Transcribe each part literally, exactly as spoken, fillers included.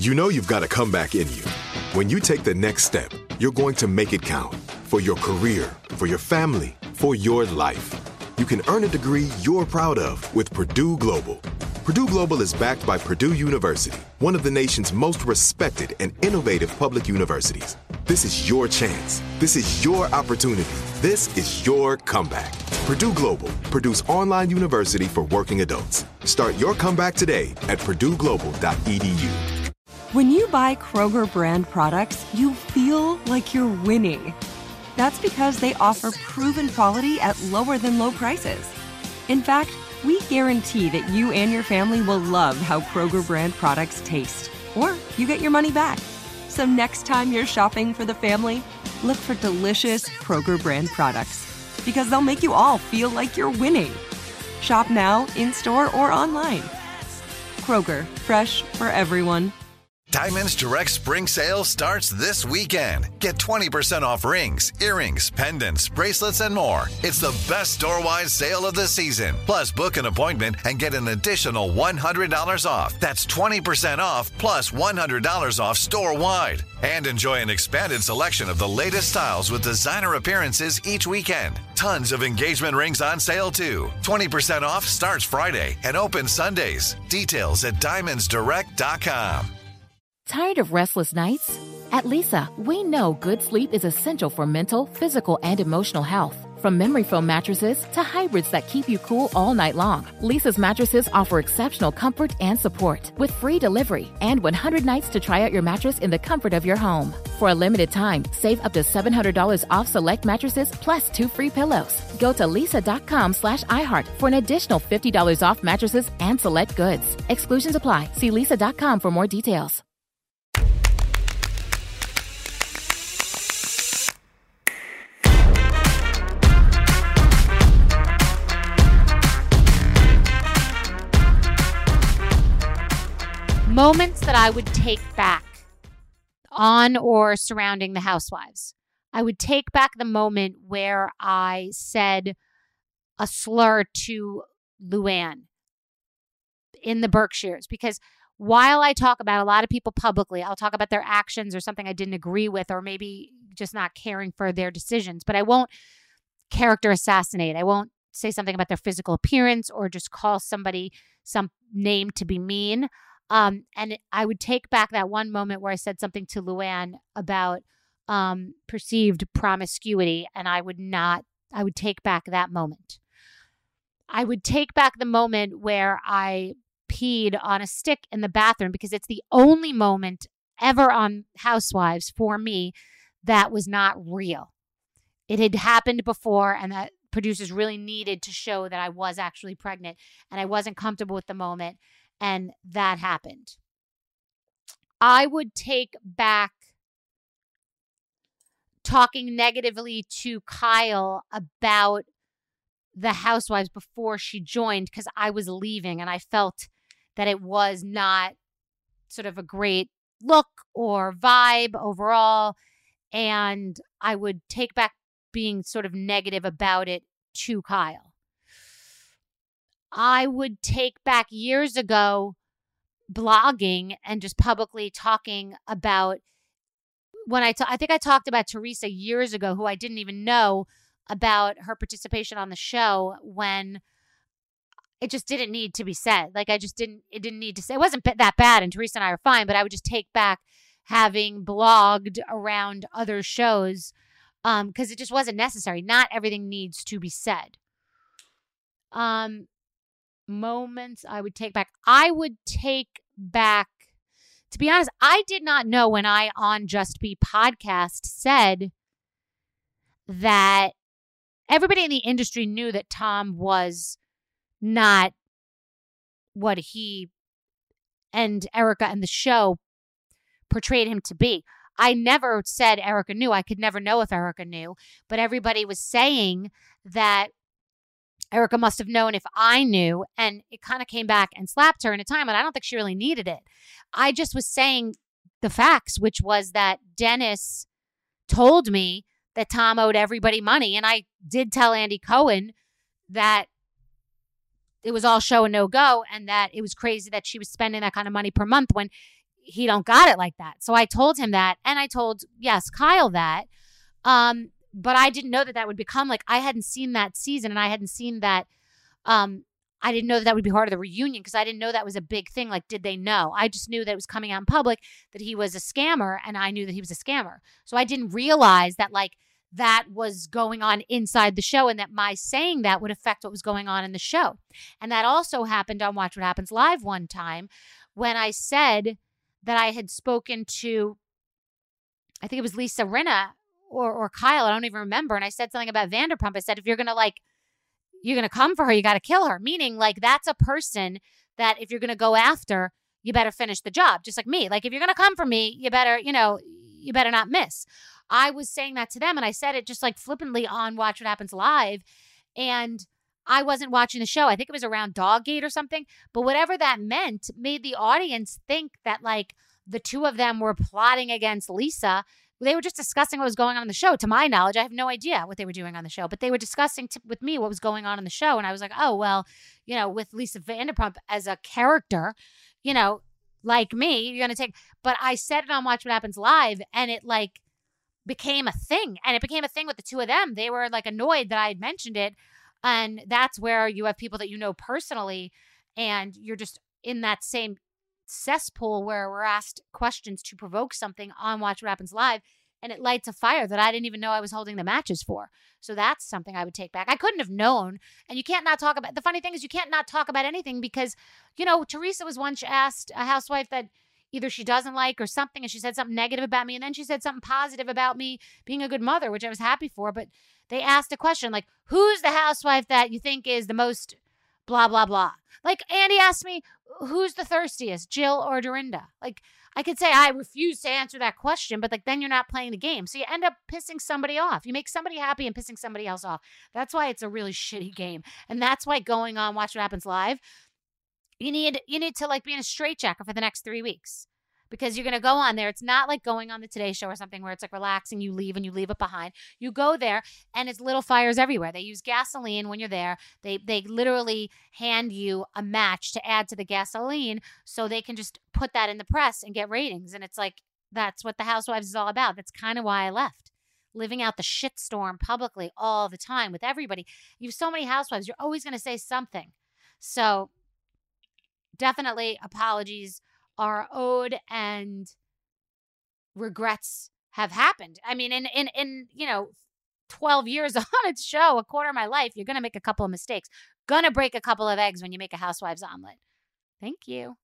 You know you've got a comeback in you. When you take the next step, you're going to make it count for your career, for your family, for your life. You can earn a degree you're proud of with Purdue Global. Purdue Global is backed by Purdue University, one of the nation's most respected and innovative public universities. This is your chance. This is your opportunity. This is your comeback. Purdue Global, Purdue's online university for working adults. Start your comeback today at purdue global dot e d u. When you buy Kroger brand products, you feel like you're winning. That's because they offer proven quality at lower than low prices. In fact, we guarantee that you and your family will love how Kroger brand products taste, or you get your money back. So next time you're shopping for the family, look for delicious Kroger brand products, because they'll make you all feel like you're winning. Shop now, in-store, or online. Kroger, fresh for everyone. Diamonds Direct Spring Sale starts this weekend. Get twenty percent off rings, earrings, pendants, bracelets, and more. It's the best store-wide sale of the season. Plus, book an appointment and get an additional one hundred dollars off. That's twenty percent off plus one hundred dollars off store-wide. And enjoy an expanded selection of the latest styles with designer appearances each weekend. Tons of engagement rings on sale, too. twenty percent off starts Friday and opens Sundays. Details at diamonds direct dot com. Tired of restless nights? At Leesa, we know good sleep is essential for mental, physical, and emotional health. From memory foam mattresses to hybrids that keep you cool all night long, Leesa's mattresses offer exceptional comfort and support with free delivery and one hundred nights to try out your mattress in the comfort of your home. For a limited time, save up to seven hundred dollars off select mattresses plus two free pillows. Go to leesa.com slash iHeart for an additional fifty dollars off mattresses and select goods. Exclusions apply. See leesa dot com for more details. Moments that I would take back on or surrounding the Housewives. I would take back the moment where I said a slur to Luann in the Berkshires, because while I talk about a lot of people publicly, I'll talk about their actions or something I didn't agree with, or maybe just not caring for their decisions, but I won't character assassinate. I won't say something about their physical appearance or just call somebody some name to be mean. Um, and I would take back that one moment where I said something to Luann about um, perceived promiscuity, and I would not, I would take back that moment. I would take back the moment where I peed on a stick in the bathroom, because it's the only moment ever on Housewives for me that was not real. It had happened before, and that producers really needed to show that I was actually pregnant, and I wasn't comfortable with the moment. And that happened. I would take back talking negatively to Kyle about the Housewives before she joined, because I was leaving and I felt that it was not sort of a great look or vibe overall. And I would take back being sort of negative about it to Kyle. I would take back years ago blogging and just publicly talking about when I, ta- I think I talked about Teresa years ago, who I didn't even know about her participation on the show, when it just didn't need to be said. Like I just didn't, it didn't need to say, it wasn't that bad and Teresa and I are fine, but I would just take back having blogged around other shows um, because it just wasn't necessary. Not everything needs to be said. Um, moments I would take back. I would take back, to be honest, I did not know when I on Just Be podcast said that everybody in the industry knew that Tom was not what he and Erica and the show portrayed him to be. I never said Erica knew. I could never know if Erica knew, but everybody was saying that Erica must have known if I knew, and it kind of came back and slapped her in a time, and I don't think she really needed it. I just was saying the facts, which was that Dennis told me that Tom owed everybody money, and I did tell Andy Cohen that it was all show and no go, and that it was crazy that she was spending that kind of money per month when he don't got it like that. So I told him that, and I told, yes, Kyle that. Um, but I didn't know that that would become like, I hadn't seen that season, and I hadn't seen that. Um, I didn't know that that would be part of the reunion because I didn't know that was a big thing. Like, did they know? I just knew that it was coming out in public that he was a scammer, and I knew that he was a scammer. So I didn't realize that like that was going on inside the show, and that my saying that would affect what was going on in the show. And that also happened on Watch What Happens Live one time when I said that I had spoken to, I think it was Lisa Rinna or, or Kyle. I don't even remember. And I said something about Vanderpump. I said, if you're going to like, you're going to come for her, you got to kill her. Meaning like that's a person that if you're going to go after, you better finish the job. Just like me. Like if you're going to come for me, you better, you know, you better not miss. I was saying that to them, and I said it just like flippantly on Watch What Happens Live. And I wasn't watching the show. I think it was around Doggate or something. But whatever that meant made the audience think that like the two of them were plotting against Lisa. They were just discussing what was going on in the show. To my knowledge, I have no idea what they were doing on the show, but they were discussing t- with me what was going on in the show. And I was like, oh, well, you know, with Lisa Vanderpump as a character, you know, like me, you're going to take, but I said it on Watch What Happens Live, and it like became a thing. And it became a thing with the two of them. They were like annoyed that I had mentioned it. And that's where you have people that you know personally, and you're just in that same cesspool where we're asked questions to provoke something on Watch What Happens Live, and it lights a fire that I didn't even know I was holding the matches for. So that's something I would take back. I couldn't have known. And you can't not talk about, the funny thing is you can't not talk about anything because, you know, Teresa was once asked, a housewife that either she doesn't like or something, and she said something negative about me, and then she said something positive about me being a good mother, which I was happy for. But they asked a question like, who's the housewife that you think is the most blah, blah, blah? Like Andy asked me, who's the thirstiest, Jill or Dorinda? Like, I could say I refuse to answer that question, but like then you're not playing the game. So you end up pissing somebody off. You make somebody happy and pissing somebody else off. That's why it's a really shitty game. And that's why going on Watch What Happens Live, you need you need to like be in a straitjacket for the next three weeks. Because you're going to go on there. It's not like going on the Today Show or something where it's like relaxing, you leave and you leave it behind. You go there and it's little fires everywhere. They use gasoline when you're there. They they literally hand you a match to add to the gasoline so they can just put that in the press and get ratings. And it's like, that's what the Housewives is all about. That's kind of why I left. Living out the shitstorm publicly all the time with everybody. You have so many housewives. You're always going to say something. So definitely apologies are owed and regrets have happened. I mean, in, in, in, you know, twelve years on its show, a quarter of my life, you're going to make a couple of mistakes. Going to break a couple of eggs when you make a Housewives omelet. Thank you.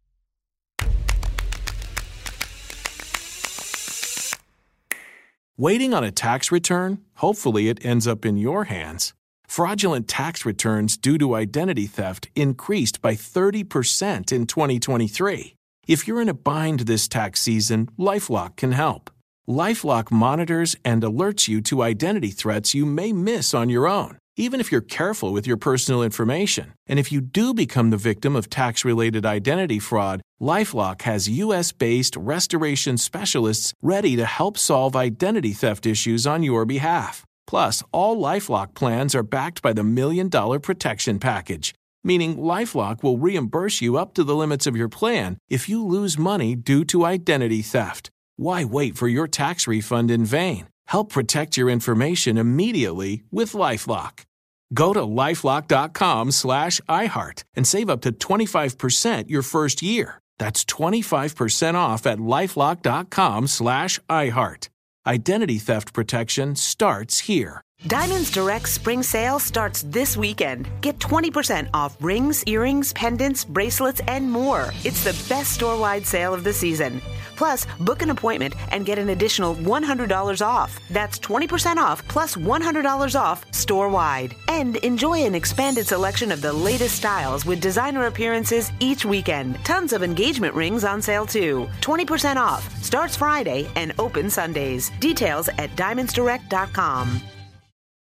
Waiting on a tax return? Hopefully it ends up in your hands. Fraudulent tax returns due to identity theft increased by thirty percent in twenty twenty-three. If you're in a bind this tax season, LifeLock can help. LifeLock monitors and alerts you to identity threats you may miss on your own, even if you're careful with your personal information. And if you do become the victim of tax-related identity fraud, LifeLock has U S-based restoration specialists ready to help solve identity theft issues on your behalf. Plus, all LifeLock plans are backed by the Million Dollar Protection Package, meaning LifeLock will reimburse you up to the limits of your plan if you lose money due to identity theft. Why wait for your tax refund in vain? Help protect your information immediately with LifeLock. Go to LifeLock.com slash iHeart and save up to twenty-five percent your first year. That's twenty-five percent off at LifeLock.com slash iHeart. Identity theft protection starts here. Diamonds Direct Spring Sale starts this weekend. Get twenty percent off rings, earrings, pendants, bracelets, and more. It's the best store-wide sale of the season. Plus, book an appointment and get an additional one hundred dollars off. That's twenty percent off plus one hundred dollars off store-wide. And enjoy an expanded selection of the latest styles with designer appearances each weekend. Tons of engagement rings on sale too. twenty percent off. Starts Friday and open Sundays. Details at diamonds direct dot com.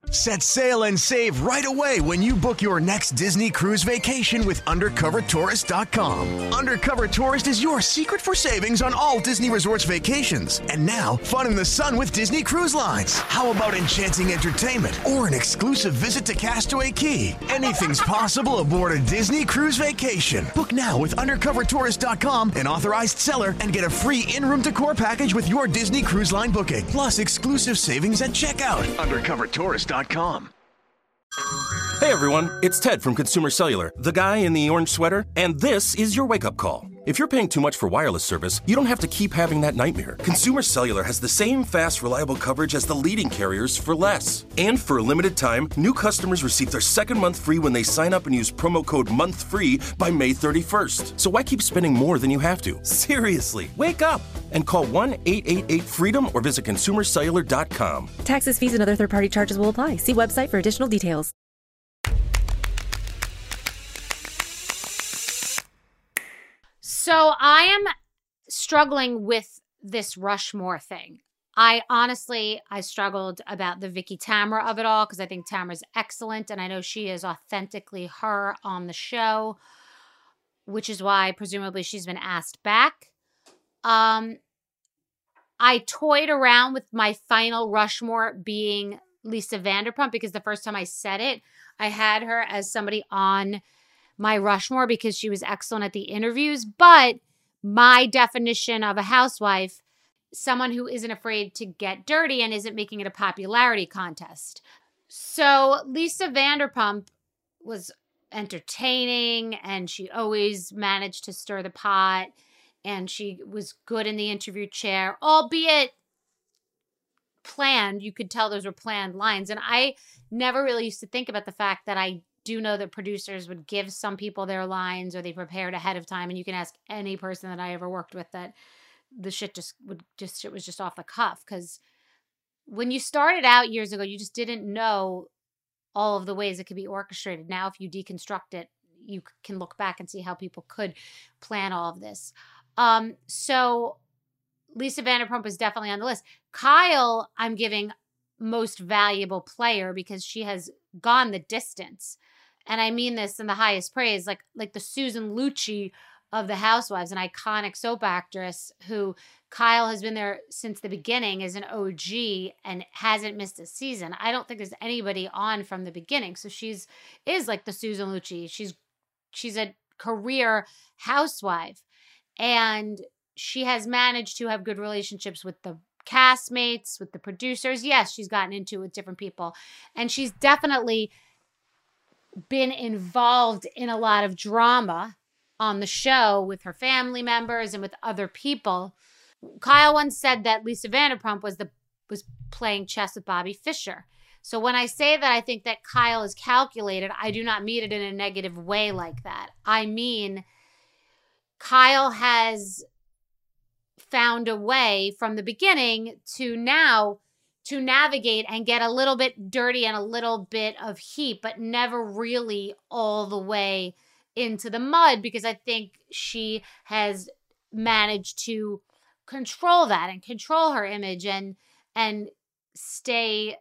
Set sail and save right away when you book your next Disney cruise vacation with undercover tourist dot com. Undercover Tourist is your secret for savings on all Disney Resorts vacations. And now, fun in the sun with Disney Cruise Lines. How about enchanting entertainment or an exclusive visit to Castaway Cay? Anything's possible aboard a Disney cruise vacation. Book now with undercover tourist dot com, an authorized seller, and get a free in-room decor package with your Disney Cruise Line booking. Plus exclusive savings at checkout. undercover tourist dot com. Hey everyone, it's Ted from Consumer Cellular, the guy in the orange sweater, and this is your wake-up call. If you're paying too much for wireless service, you don't have to keep having that nightmare. Consumer Cellular has the same fast, reliable coverage as the leading carriers for less. And for a limited time, new customers receive their second month free when they sign up and use promo code MONTHFREE by May thirty-first. So why keep spending more than you have to? Seriously, wake up and call one eight eight eight FREEDOM or visit consumer cellular dot com. Taxes, fees, and other third-party charges will apply. See website for additional details. So I am struggling with this Rushmore thing. I honestly, I struggled about the Vicky Tamra of it all because I think Tamra's excellent and I know she is authentically her on the show, which is why presumably she's been asked back. Um, I toyed around with my final Rushmore being Lisa Vanderpump because the first time I said it, I had her as somebody on my Rushmore because she was excellent at the interviews. But my definition of a housewife, someone who isn't afraid to get dirty and isn't making it a popularity contest. So Lisa Vanderpump was entertaining and she always managed to stir the pot and she was good in the interview chair, albeit planned. You could tell those were planned lines. And I never really used to think about the fact that I do know that producers would give some people their lines or they prepared ahead of time. And you can ask any person that I ever worked with that the shit just would just, it was just off the cuff. Cause when you started out years ago, you just didn't know all of the ways it could be orchestrated. Now, if you deconstruct it, you can look back and see how people could plan all of this. Um, so Lisa Vanderpump was definitely on the list. Kyle, I'm giving most valuable player because she has gone the distance. And I mean this in the highest praise, like like the Susan Lucci of the Housewives, an iconic soap actress who Kyle has been there since the beginning as an O G and hasn't missed a season. I don't think there's anybody on from the beginning. So she's is like the Susan Lucci. She's she's a career housewife. And she has managed to have good relationships with the castmates, with the producers. Yes, she's gotten into it with different people. And she's definitely been involved in a lot of drama on the show with her family members and with other people. Kyle once said that Lisa Vanderpump was the was playing chess with Bobby Fischer. So when I say that I think that Kyle is calculated, I do not mean it in a negative way like that. I mean, Kyle has found a way from the beginning to now to navigate and get a little bit dirty and a little bit of heat, but never really all the way into the mud, because I think she has managed to control that and control her image and and stay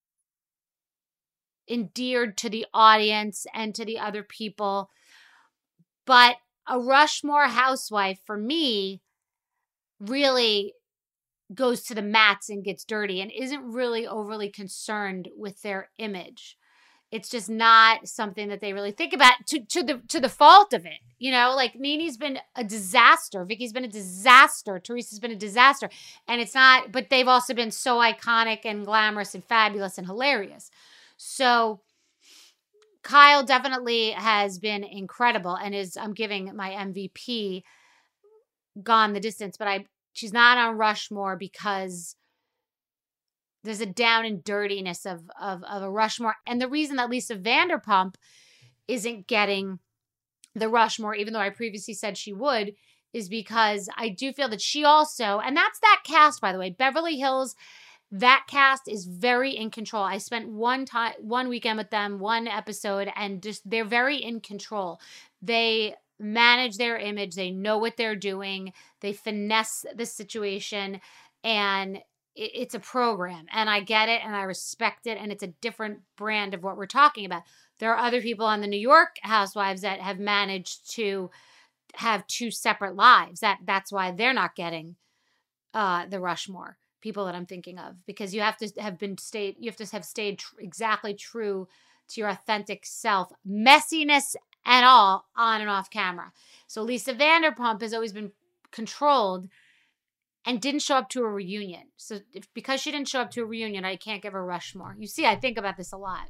endeared to the audience and to the other people. But a Rushmore housewife for me really goes to the mats and gets dirty and isn't really overly concerned with their image. It's just not something that they really think about to, to the to the fault of it. You know, like Nene's been a disaster. Vicky's been a disaster. Teresa's been a disaster. And it's not, but they've also been so iconic and glamorous and fabulous and hilarious. So Kyle definitely has been incredible and is, I'm giving my M V P, gone the distance, but I she's not on Rushmore because there's a down and dirtiness of, of, of a Rushmore. And the reason that Lisa Vanderpump isn't getting the Rushmore, even though I previously said she would, is because I do feel that she also, and that's that cast, by the way, Beverly Hills, that cast is very in control. I spent one time, one weekend with them, one episode, and just they're very in control. They manage their image. They know what they're doing. They finesse the situation, and it, it's a program, and I get it, and I respect it, and it's a different brand of what we're talking about. There are other people on the New York Housewives that have managed to have two separate lives. That that's why they're not getting uh, the Rushmore. People that I'm thinking of, because you have to have been stayed, you have to have stayed tr- exactly true to your authentic self, messiness and all, on and off camera. So Lisa Vanderpump has always been controlled and didn't show up to a reunion. So if, because she didn't show up to a reunion, I can't give her Rushmore. You see, I think about this a lot.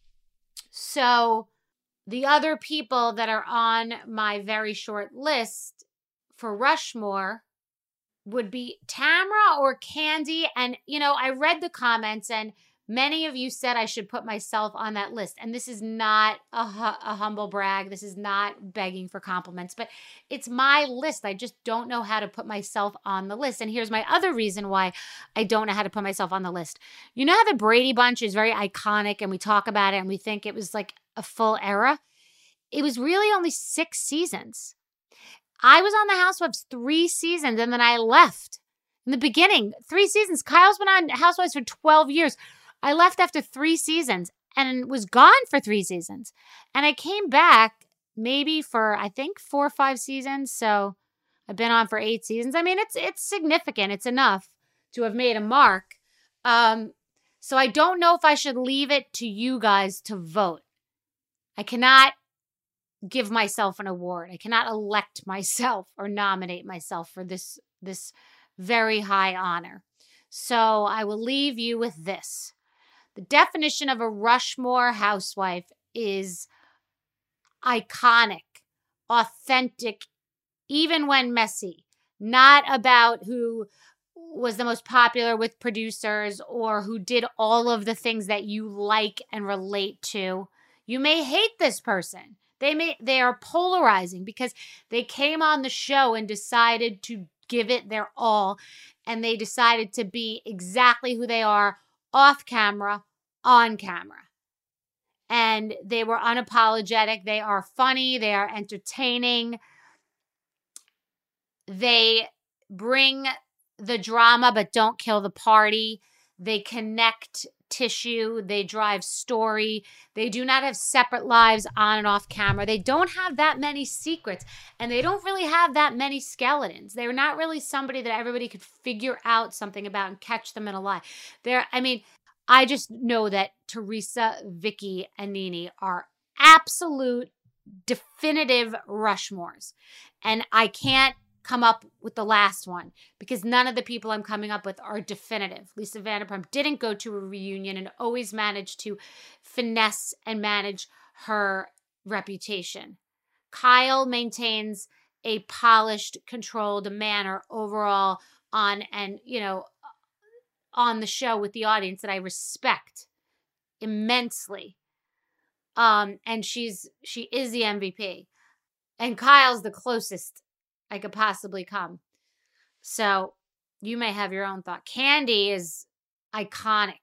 So the other people that are on my very short list for Rushmore would be Tamra or Kandi. And, you know, I read the comments and many of you said I should put myself on that list. And this is not a, a humble brag. This is not begging for compliments, but it's my list. I just don't know how to put myself on the list. And here's my other reason why I don't know how to put myself on the list. You know how the Brady Bunch is very iconic and we talk about it and we think it was like a full era? It was really only six seasons. I was on the Housewives three seasons and then I left. In the beginning, three seasons. Kyle's been on Housewives for twelve years. I left after three seasons and was gone for three seasons. And I came back maybe for, I think, four or five seasons. So I've been on for eight seasons. I mean, it's it's significant. It's enough to have made a mark. Um, so I don't know if I should leave it to you guys to vote. I cannot give myself an award. I cannot elect myself or nominate myself for this, this very high honor. So I will leave you with this. The definition of a Rushmore housewife is iconic, authentic, even when messy. Not about who was the most popular with producers or who did all of the things that you like and relate to. You may hate this person. They may they are polarizing because they came on the show and decided to give it their all, and they decided to be exactly who they are off camera, on camera. And they were unapologetic. They are funny. They are entertaining. They bring the drama but don't kill the party. They connect tissue. They drive story. They do not have separate lives on and off camera. They don't have that many secrets, and they don't really have that many skeletons. They're not really somebody that everybody could figure out something about and catch them in a lie. They're, I mean, I just know that Teresa, Vicky, and Nene are absolute definitive Rushmores. And I can't come up with the last one because none of the people I'm coming up with are definitive. Lisa Vanderpump didn't go to a reunion and always managed to finesse and manage her reputation. Kyle maintains a polished, controlled manner overall on, and, you know, on the show with the audience that I respect immensely. Um, and she's, she is the M V P. And Kyle's the closest I could possibly come. So you may have your own thought. Kandi is iconic.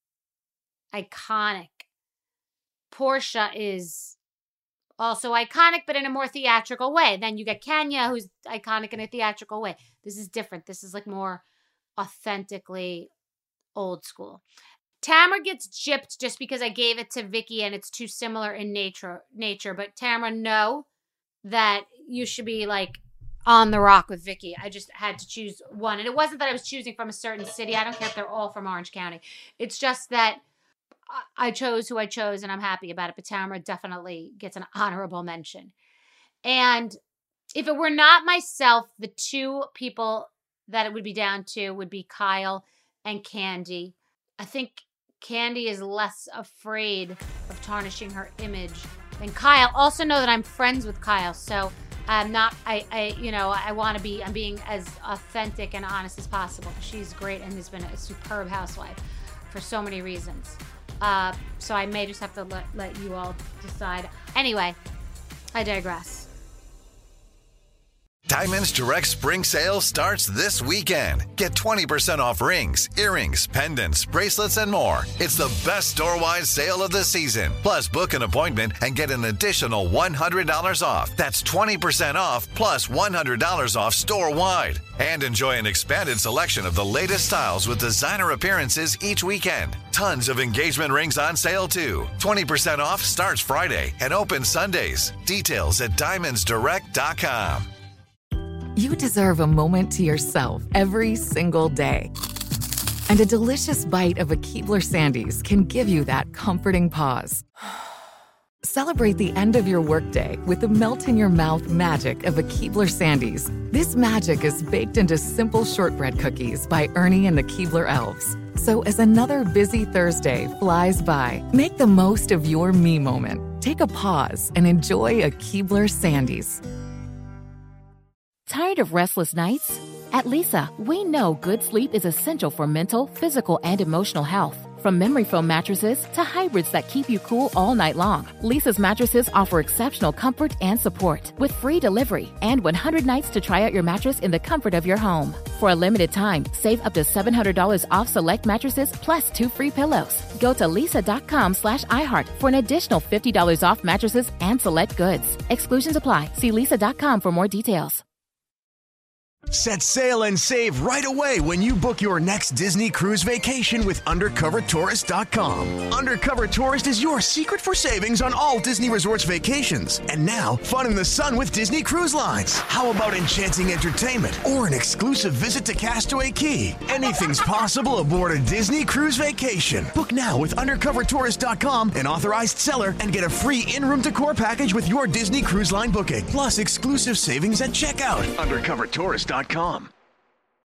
Iconic. Portia is also iconic, but in a more theatrical way. Then you get Kenya, who's iconic in a theatrical way. This is different. This is like more authentically old school. Tamra gets gypped just because I gave it to Vicky and it's too similar in nature. Nature, but Tamra, know that you should be like on the rock with Vicky. I just had to choose one. And it wasn't that I was choosing from a certain city. I don't care if they're all from Orange County. It's just that I chose who I chose and I'm happy about it. But Tamra definitely gets an honorable mention. And if it were not myself, the two people that it would be down to would be Kyle and Kandi. I think Kandi is less afraid of tarnishing her image than Kyle. Also know that I'm friends with Kyle, so I'm not, I, I you know, I want to be, I'm being as authentic and honest as possible. She's great and has been a superb housewife for so many reasons. Uh, so I may just have to let, let you all decide. Anyway, I digress. Diamonds Direct Spring Sale starts this weekend. Get twenty percent off rings, earrings, pendants, bracelets, and more. It's the best store-wide sale of the season. Plus, book an appointment and get an additional one hundred dollars off. That's twenty percent off plus one hundred dollars off store-wide. And enjoy an expanded selection of the latest styles with designer appearances each weekend. Tons of engagement rings on sale, too. twenty percent off starts Friday and opens Sundays. Details at diamonds direct dot com. You deserve a moment to yourself every single day. And a delicious bite of a Keebler Sandies can give you that comforting pause. Celebrate the end of your workday with the melt-in-your-mouth magic of a Keebler Sandies. This magic is baked into simple shortbread cookies by Ernie and the Keebler Elves. So as another busy Thursday flies by, make the most of your me moment. Take a pause and enjoy a Keebler Sandies. Tired of restless nights? At Leesa, we know good sleep is essential for mental, physical, and emotional health. From memory foam mattresses to hybrids that keep you cool all night long, Leesa's mattresses offer exceptional comfort and support with free delivery and one hundred nights to try out your mattress in the comfort of your home. For a limited time, save up to seven hundred dollars off select mattresses plus two free pillows. Go to leesa.com slash iHeart for an additional fifty dollars off mattresses and select goods. Exclusions apply. See leesa dot com for more details. Set sail and save right away when you book your next Disney cruise vacation with undercover tourist dot com. Undercover Tourist is your secret for savings on all Disney Resorts vacations. And now, fun in the sun with Disney Cruise Lines. How about enchanting entertainment or an exclusive visit to Castaway Cay? Anything's possible aboard a Disney cruise vacation. Book now with undercover tourist dot com, an authorized seller, and get a free in-room decor package with your Disney Cruise Line booking. Plus exclusive savings at checkout. undercover tourist dot com.